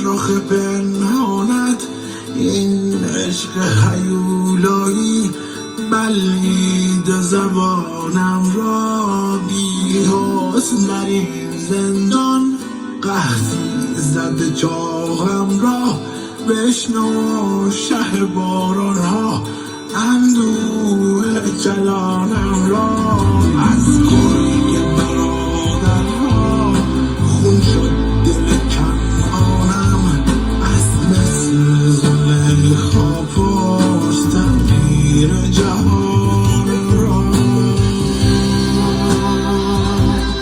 رخ پنهانت، این عشق هیولایی بلعیده زبانم را. بی حسن در این زندان قحطی زده چاهم را. بشنو شه باران ها اندوه جلانم را. از گل